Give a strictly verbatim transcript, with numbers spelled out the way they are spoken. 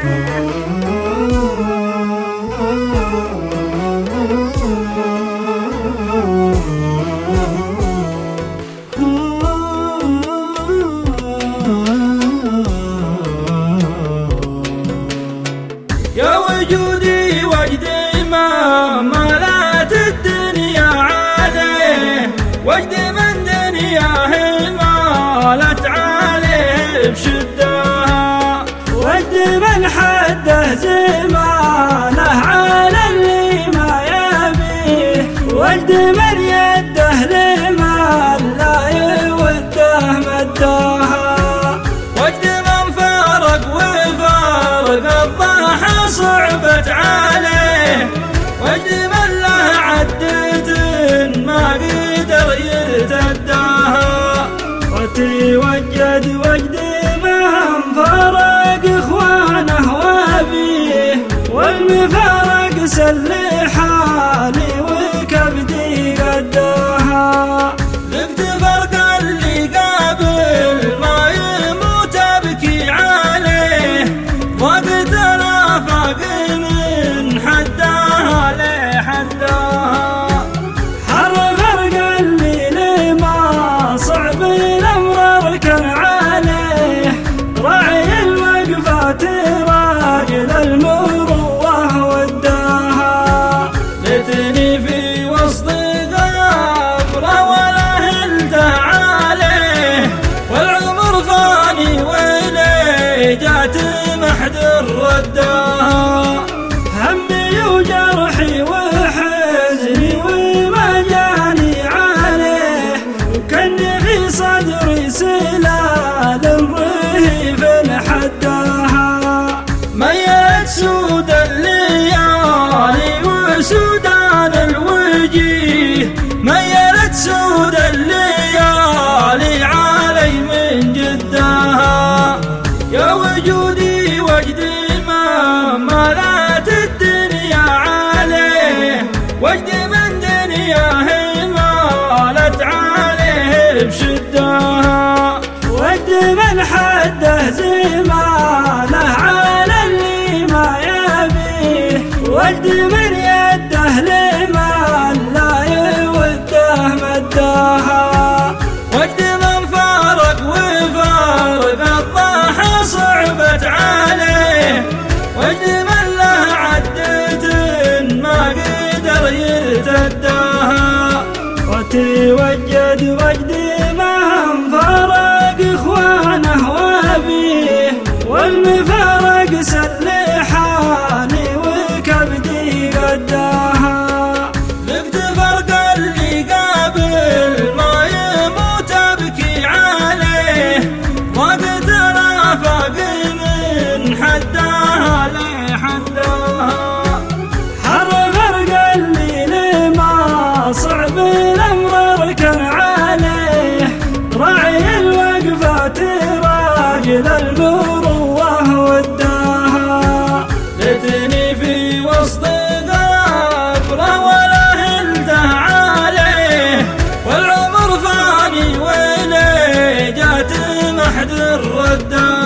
يا وجودي وجدي ما ملأت الدنيا عليه، وجد من دنياه مالت عليه بشدها، وجد من حده زمانه على اللي ما يبيه، وجد من يده لمن لا يوده مداها، وجد من فارق وفارق الضحى صعبت عليه، وجد من له عدة ما قدر يرتداها، وتوجد وجد من فارق اخوانه وابيه، والمفارق سلح حالي وكبدي قداها، ذقت فرق اللي قابل ما يموت ابكي عليه، ضاقت الافاق من حداها لحداها، حر فرق الليل ما صعب الامر اركن عليه، راعي الوقفات راجل المروه وداها، ليتني في وسط غبره ولا هلته عليه، والعمر فاني ولي جات محدر رداها، همي وجرحي وحزني وما جاني عليه، وكان في صدري سلال رهيف حداها، ميلت سود الليالي وسودان الوجيه، ميلت سود الليالي علي من جدها، يا وجودي وجدي ما ملأت الدنيا عليه، وجد من دنياه مالت عليه بشدها، وجد من حده زمانه على اللي ما يبيه، وجد من يده لمن لا يوده مداها، وجد من فارق وفارق الضحى صعبت عليه، وجد من له عدة ما قدر يرتداها، وتوجد وجد من فارق اخوانه وابيه، والمفارق سلح حالي وكبدي قداها، ذقت فرق اللي قابل ما يموت ابكي عليه، ضاقت الافاق من حداها لحداها، حر فرق الليل ما صعب الامر اركن عليه، راعي الوقفات راجل المروه وداها، ليتني في وسط غبره ولا هلته عليه، والعمر فاني ولي جات محدر رداها.